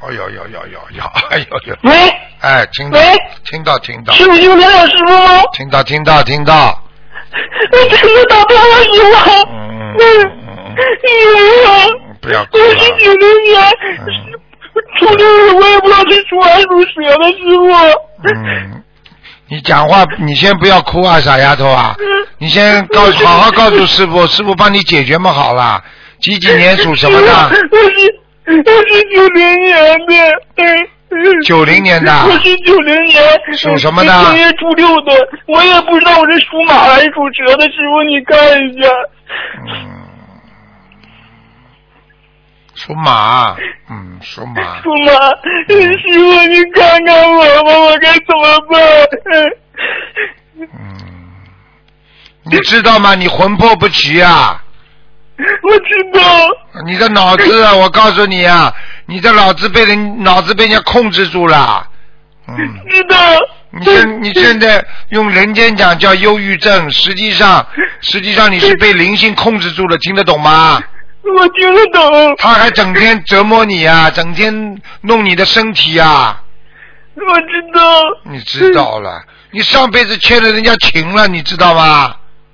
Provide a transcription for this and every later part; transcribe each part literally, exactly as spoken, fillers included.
有有有有有，哎呦呦！ 喂， 哎，听到， 喂， 听到听到。 师傅有连长师傅吗？ 听到听到听到。 我真的打通了，师傅。 嗯嗯嗯。 哎呀， 不要哭了。 我是九零年，初六日我也不知道是属还是属蛇的，师傅。 嗯。你讲话，你先不要哭啊，傻丫头啊！你先告好好告诉师傅，师傅帮你解决嘛好了。几几年属什么的？ 我是我是九零年的。 九零年的。 我是九零年。 属什么的？ 正月初六的，我也不知道我是属马还是属蛇的，师傅你看一下。 嗯。属马，嗯，属马。 属马，师傅你看看我吧，我该怎么办？ 嗯，你知道吗？你魂魄不齐啊。 我知道。 你的脑子啊，我告诉你啊，你的脑子被人脑子被人家控制住了。嗯。 知道。 你现你现在用人间讲叫忧郁症，实际上实际上你是被灵性控制住了，听得懂吗？ 我听得懂。 他还整天折磨你啊，整天弄你的身体啊。 我知道。 你知道了，你上辈子欠了人家情了，你知道吗？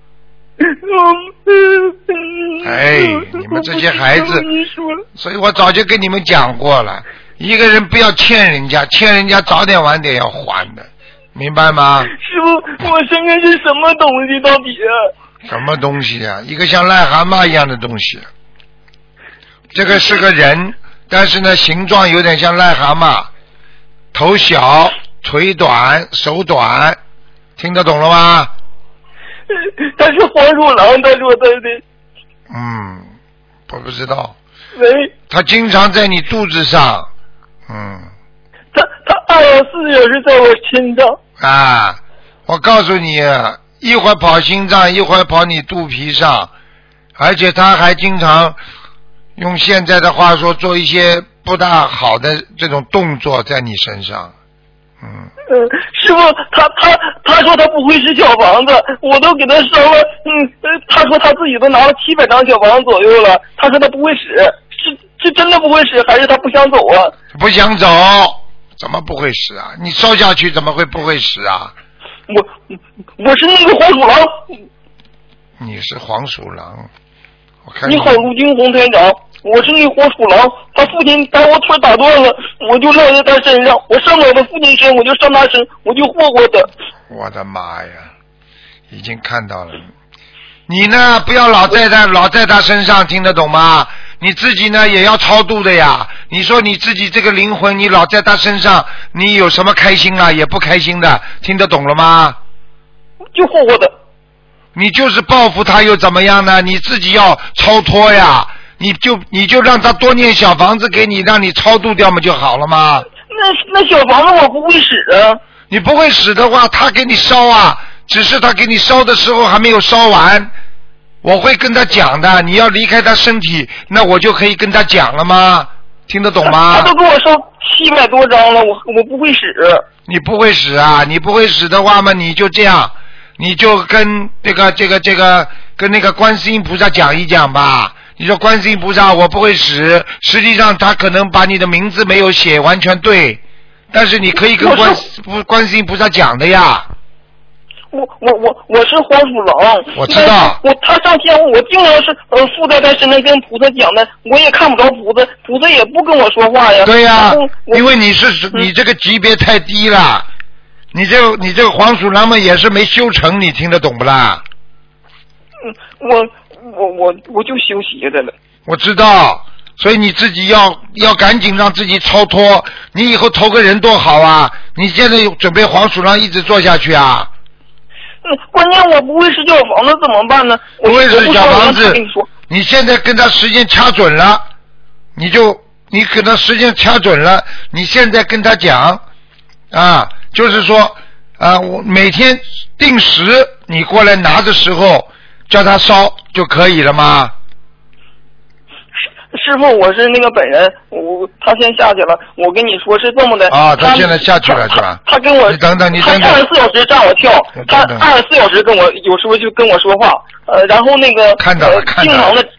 哎，你们这些孩子，所以我早就跟你们讲过了，一个人不要欠人家，欠人家早点晚点要还的，明白吗？ 师傅，我身上是什么东西到底啊？ 什么东西啊？一个像癞蛤蟆一样的东西。这个是个人，但是呢，形状有点像癞蛤蟆，头小，腿短，手短，听得懂了吗？ 他是黄鼠狼，他说他的。 嗯，我不知道。 喂。 他经常在你肚子上，嗯。 他他二十四小时在我身上。 啊，我告诉你，一会儿跑心脏，一会儿跑你肚皮上，而且他还经常用现在的话说做一些不大好的这种动作在你身上，嗯。 嗯，师傅，他他他说他不会使小房子，我都给他烧了，嗯，他说他自己都拿了七百张小房子左右了，他说他不会使，是是真的不会使，还是他不想走啊？ 不想走，怎么不会使啊？你烧下去怎么会不会使啊？ 我我是那个黄鼠狼。 你是黄鼠狼，我看你好，陆金红台长，我是那黄鼠狼，他父亲把我腿打断了，我就落在他身上，我上不了他父亲身，我就上他身，我就霍霍他。 我的妈呀，已经看到了。你呢，不要老在他老在他身上，听得懂吗？你自己呢也要超度的呀。你说你自己这个灵魂，你老在他身上，你有什么开心啊？也不开心的，听得懂了吗？ 就霍霍的。 你就是报复他又怎么样呢？你自己要超脱呀。你就你就让他多念小房子给你，让你超度掉嘛就好了吗？ 那那小房子我不会使啊。 你不会使的话，他给你烧啊，只是他给你烧的时候还没有烧完。我会跟他讲的，你要离开他身体，那我就可以跟他讲了吗？听得懂吗？ 他都给我烧七百多张了，我我不会使。 你不会使啊？你不会使的话嘛，你就这样，你就跟这个这个这个跟那个观世音菩萨讲一讲吧。你说观世音菩萨我不会使，实际上他可能把你的名字没有写完全对，但是你可以跟观观世音菩萨讲的呀。 我我我我是黄鼠狼。 我知道。 我他上天我经常是呃附在他身上跟菩萨讲的，我也看不着菩萨，菩萨也不跟我说话呀。 对呀，因为你是你这个级别太低了，你这个你这个黄鼠狼们也是没修成，你听得懂不啦？ 嗯，我。我我我就休息的了。 我知道，所以你自己要要赶紧让自己超脱。你以后投个人多好啊！你现在准备黄鼠狼一直做下去啊？ 嗯，关键我不会使小房子怎么办呢？ 不会使小房子，你现在跟他时间掐准了，你就你可能时间掐准了，你现在跟他讲啊，就是说啊，我每天定时你过来拿的时候。叫他烧就可以了吗？ 师师傅，我是那个本人，我他先下去了。我跟你说是这么的。 啊，他现在下去了是吧？ 他跟我， 你等等，你等等。 他二十四小时让我跳，他二十四小时跟我有时候就跟我说话，呃，然后那个看到了，看到了，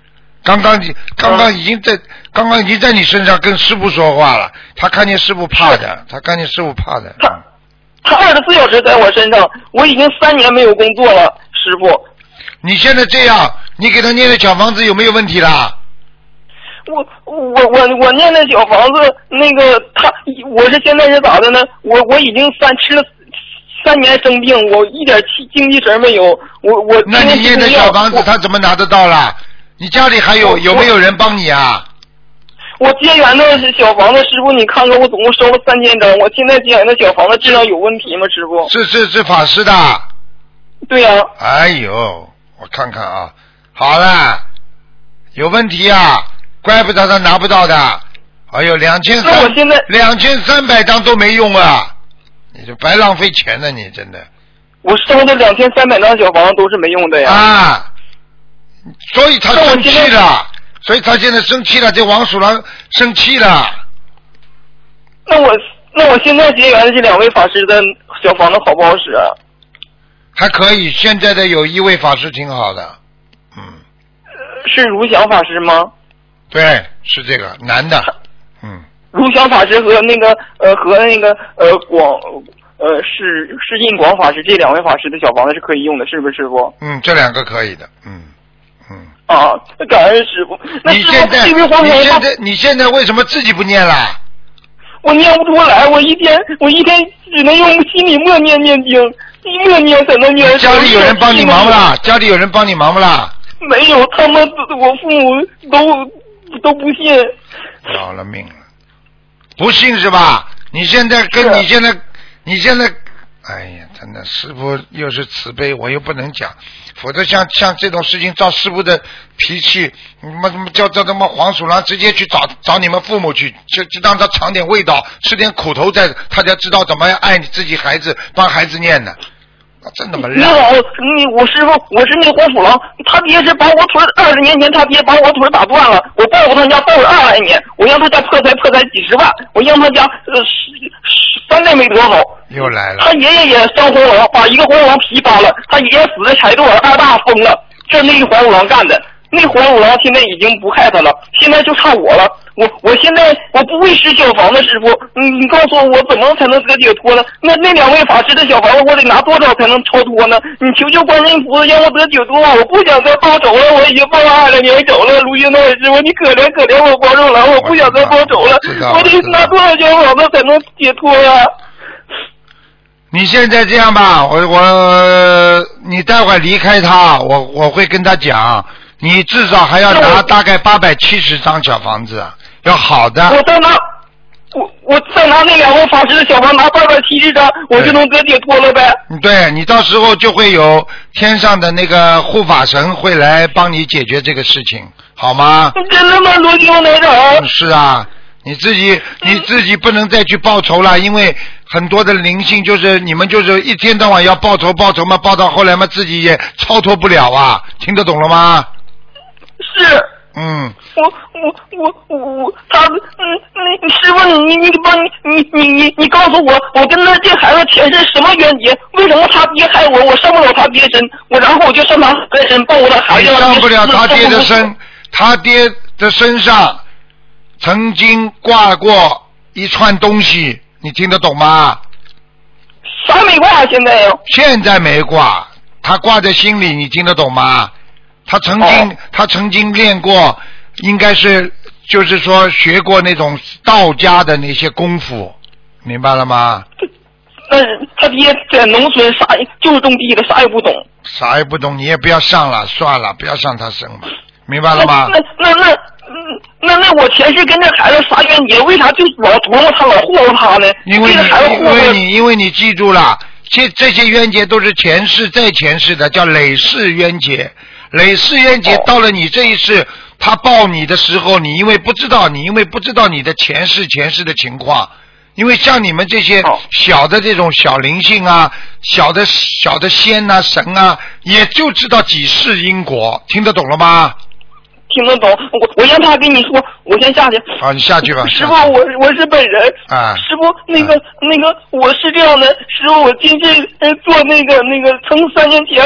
刚刚你刚刚已经在、嗯、刚刚已经在你身上跟师傅说话了，他看见师傅怕的，他看见师傅怕的。 他他二十四小时在我身上，我已经三年没有工作了，师傅。 你现在这样，你给他念的小房子有没有问题啦？ 我我我我念的小房子，那个他我是现在是咋的呢？我我已经三吃了三年生病，我一点气精气神没有。我我那你念的小房子他怎么拿得到啦？你家里还有有没有人帮你啊？ 我结缘的小房子，师傅你看看，我总共收了三千张，我现在结缘的小房子质量有问题吗？师傅？ 是是是法师的。 对呀、啊。 哎呦，我看看啊，好了，有问题啊，怪不得他拿不到的。哎呦，两千三， 我现在两千三百张都没用啊，你就白浪费钱了，你真的。 我收的两千三百张小房子都是没用的呀。 啊，所以他生气了。所以他现在生气了，这王鼠狼生气了。 那我那我现在结缘的这两位法师的小房子好不好使啊？ 还可以，现在的有一位法师挺好的，嗯。 是如祥法师吗？ 对，是这个男的，嗯。 如祥法师和那个呃和那个呃广呃是是印广法师这两位法师的小房子是可以用的，是不是师傅？ 嗯，这两个可以的，嗯嗯。 啊，感恩师傅。那你现在，你现在，你现在为什么自己不念了？ 我念不出来，我一天，我一天只能用心里默念念经，一默念才能念。 家里有人帮你忙不啦？家里有人帮你忙不啦？ 没有，他们我父母都都不信。 要了命了，不信是吧？你现在跟你现在，你现在，哎呀，真的，师父又是慈悲，我又不能讲。否则像像这种事情，照师傅的脾气，你们怎么叫叫他妈黄鼠狼直接去找找你们父母去，就就让他尝点味道，吃点苦头，再他才知道怎么样爱你自己孩子，帮孩子念的。真他妈烂！ 你好，你我师傅，我是那个黄鼠狼，他爹是把我腿，二十年前他爹把我腿打断了，我报复他家报了二来年，我让他家破财破财几十万，我让他家呃三代没得好。 又来了。 他爷爷也伤黄狼，把一个黄狼皮扒了，他爷爷死在柴垛，二大疯了，这是那个黄鼠狼干的。那黄鼠狼现在已经不害他了，现在就差我了。我我现在我不会使小房子，师傅，你你告诉我我怎么才能得解脱呢？那那两位法师的小房子我得拿多少才能超脱呢？你求求观世音菩萨让我得解脱，我不想再报仇了，我已经报了二十年仇了。卢云道师傅，你可怜可怜我黄鼠狼，我不想再报仇了，我得拿多少小房子才能解脱呀？ 你现在这样吧，我我你待会儿离开他，我我会跟他讲。你至少还要拿大概八百七十张小房子，要好的。 我再拿，我我再拿那两位法师的小房拿八百七十张，我就能得解脱了呗。 对，你到时候就会有天上的那个护法神会来帮你解决这个事情，好吗？ 真的吗，罗金台长？ 是啊，你自己你自己不能再去报仇了，因为很多的灵性就是你们就是一天到晚要报仇报仇嘛，报到后来嘛自己也超脱不了啊，听得懂了吗？ 是， 嗯， 我我我我我他嗯那师傅你你你帮你你你你你告诉我，我跟他这孩子前世什么冤结？为什么他爹害我？我上不了他爹身，我然后我就上他爹身抱我的孩子。 你上不了他爹的身，他爹的身上曾经挂过一串东西，你听得懂吗？ 啥没挂现在呀？ 现在没挂，他挂在心里，你听得懂吗？他曾经、哦、他曾经练过，应该是就是说学过那种道家的那些功夫，明白了吗？ 但是他爹在农村啥就是种地的，啥也不懂。 啥也不懂，你也不要上了，算了，不要上他身吧，明白了吗？ 那那那那那我前世跟这孩子啥冤结？为啥就老琢磨他，老祸祸他呢？ 因为你因为你因为你记住了，这这些冤结都是前世再前世的，叫累世冤结。累世冤结到了你这一世，他报你的时候，你因为不知道，你因为不知道你的前世前世的情况，因为像你们这些小的这种小灵性啊，小的小的仙啊神啊，也就知道几世因果，听得懂了吗？ 听得懂，我我让他跟你说，我先下去。 好，你下去吧。 师傅，我我是本人。 啊。 师傅，那个、啊、那个，我是这样的，师傅，我今天做那个那个，从三年前我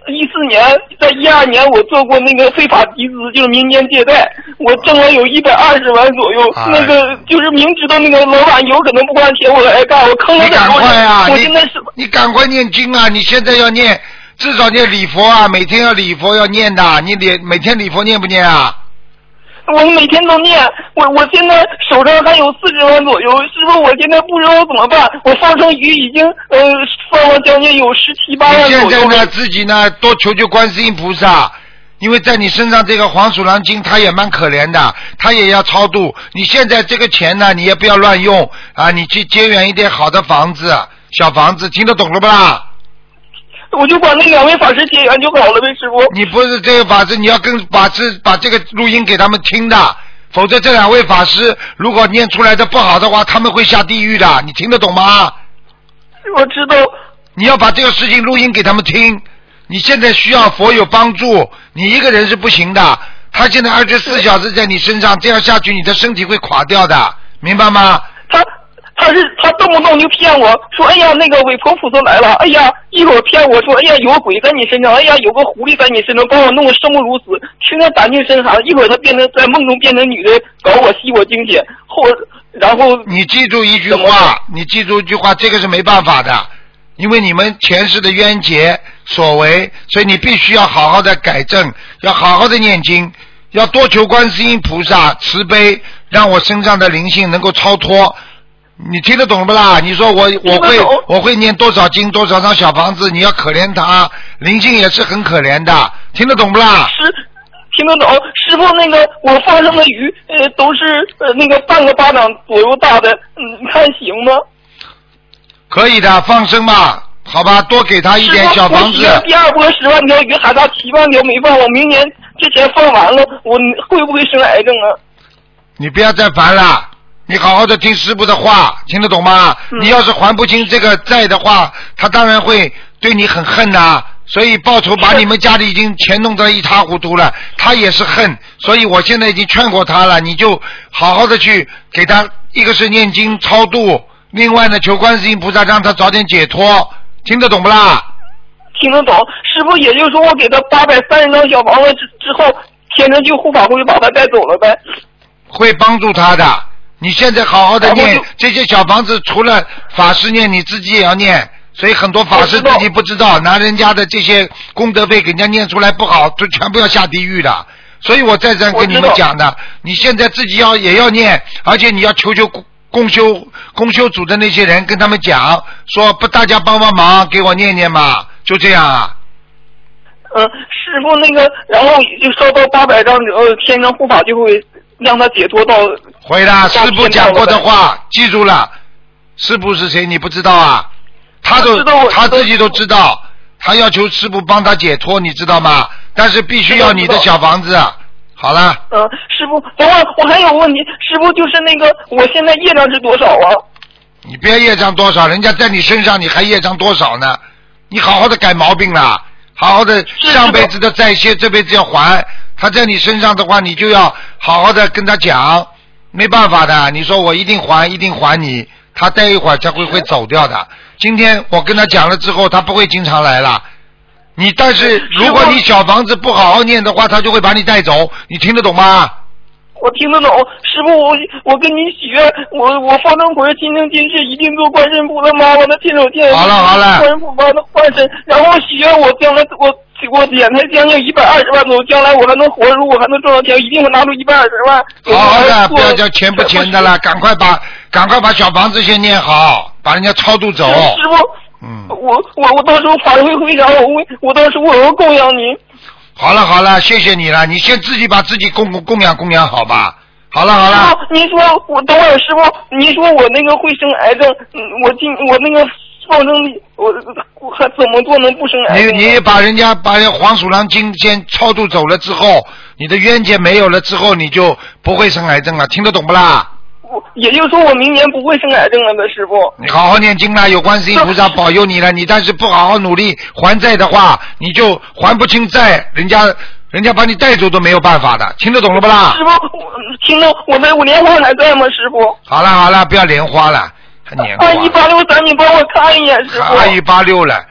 一四年，在一二年我做过那个非法集资，就是民间借贷，我挣了有一百二十万左右。哎、那个就是明知道那个老板有可能不还钱，我还干，我坑了很多人。 你赶快啊！ 我现在是你赶快念经啊！你现在要念，至少念礼佛啊，每天要礼佛要念的。你礼每天礼佛念不念啊？ 我每天都念，我我现在手上还有四十万左右，师傅，我现在不知道怎么办。我放生鱼已经呃放了将近有十七八万左右。 你现在呢，自己呢多求求观世音菩萨，因为在你身上这个黄鼠狼精，它也蛮可怜的，它也要超度。你现在这个钱呢，你也不要乱用啊，你去结缘一点好的房子，小房子，听得懂了不啦？ 我就把那两位法师结缘就好了呗，师傅。 你不是这个法师，你要跟法师把这个录音给他们听的，否则这两位法师如果念出来的不好的话，他们会下地狱的，你听得懂吗？ 我知道。 你要把这个事情录音给他们听。你现在需要佛有帮助，你一个人是不行的。他现在二十四小时在你身上，这样下去你的身体会垮掉的，明白吗？ 他。他是他动不动就骗我说，哎呀那个韦婆菩萨来了，哎呀一会儿骗我说，哎呀有个鬼在你身上，哎呀有个狐狸在你身上，把我弄得生不如死，听着胆尽身寒。一会儿他变成在梦中变成女的，搞我吸我精血，后然后你记住一句话，你记住一句话，这个是没办法的，因为你们前世的冤结所为，所以你必须要好好的改正，要好好的念经，要多求观世音菩萨慈悲，让我身上的灵性能够超脱。你听得懂不啦？你说我我会我会念多少经多少张小房子，你要可怜他，灵性也是很可怜的，听得懂不啦？ 是，听得懂。师傅，那个我放生的鱼，呃，都是呃那个半个巴掌左右大的，嗯，你看行吗？ 可以的，放生吧，好吧，多给他一点小房子。 第二波十万条鱼还差七万条没放，我明年之前放完了，我会不会生癌症啊？ 你不要再烦了。你好好的听师父的话，听得懂吗？嗯、你要是还不清这个债的话，他当然会对你很恨呐、啊。所以报仇把你们家里已经钱弄得一塌糊涂了，他也是恨。所以我现在已经劝过他了，你就好好的去给他，一个是念经超度，另外呢求观世音菩萨让他早点解脱，听得懂不啦？ 听得懂。师父，也就是说我给他八百三十张小房子之之后，天人就护法会把他带走了呗？ 会帮助他的。你现在好好的念这些小房子，除了法师念，你自己也要念。所以很多法师自己不知道，拿人家的这些功德费给人家念出来不好，就全部要下地狱的。所以我再三跟你们讲的，你现在自己要也要念，而且你要求求公修公修组的那些人，跟他们讲说，不大家帮帮忙，给我念念嘛，就这样啊。 嗯，师傅那个，然后就烧到八百张之后，天上护法就会让他解脱到。 会的，师父讲过的话，记住了。师父是谁？你不知道啊？他都他自己都知道，他要求师父帮他解脱，你知道吗？但是必须要你的小房子。好了。 嗯，师父，等会儿我还有个问题，师父就是那个，我现在业障是多少啊？ 你别业障多少，人家在你身上，你还业障多少呢？你好好的改毛病了，好好的上辈子的债些，这辈子要还。他在你身上的话，你就要好好的跟他讲，没办法的。你说我一定还，一定还你，他待一会儿才会会走掉的。今天我跟他讲了之后，他不会经常来了。你但是如果你小房子不好好念的话，他就会把你带走。你听得懂吗？ 我听得懂。师父，我我跟你许愿，我我放生回今生今世一定做观世菩萨妈妈的亲手见。 好了好了。 观世菩萨的化身，然后我许愿我将来我。我敛财将近一百二十万左右，将来我还能活，如果还能赚到钱，一定会拿出一百二十万。 好好的，不要叫钱不钱的了，赶快把赶快把小房子先念好，把人家超度走。 师傅，嗯，我我我到时候法会会长，我会我到时候我要供养您。 好了好了，谢谢你了，你先自己把自己供供养供养好吧。好了好了。 师傅，您说我等会儿，师傅，您说我那个会生癌症，嗯，我今我那个。放生我我还怎么做能不生癌症？ 你你把人家把人黄鼠狼精先超度走了之后，你的冤结没有了之后，你就不会生癌症了，听得懂不啦？ 我也就是说我明年不会生癌症了的，师傅。 你好好念经啦，有观世音菩萨保佑你了。你但是不好好努力还债的话，你就还不清债，人家人家把你带走都没有办法的，听得懂了不啦？师傅，听到我的我莲花还在吗？师傅。 好了好了，不要莲花了。 二一八六三，你帮我看一眼，师傅。 二一八六了，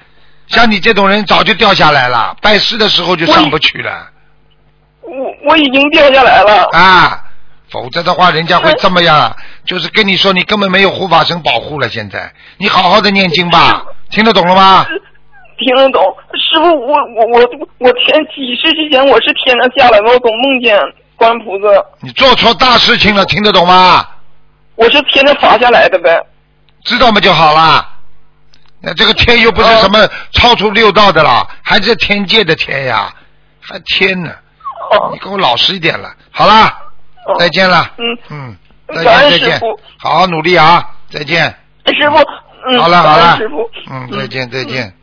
像你这种人早就掉下来了，拜师的时候就上不去了。 我我已经掉下来了。 啊，否则的话人家会这么样，就是跟你说你根本没有护法神保护了。现在你好好的念经吧，听得懂了吗？ 听得懂，师傅，我我我我天几世之前我是天上下来的，我总梦见观菩萨。 你做错大事情了，听得懂吗？ 我是天上罚下来的呗。 知道吗就好了。那这个天又不是什么超出六道的了，还是天界的天呀，还天呢。你跟我老实一点了。好了，再见了。 嗯嗯，再见再见，好好努力啊，再见。 师傅，嗯， 好了好了， 师傅， 嗯，再见再见。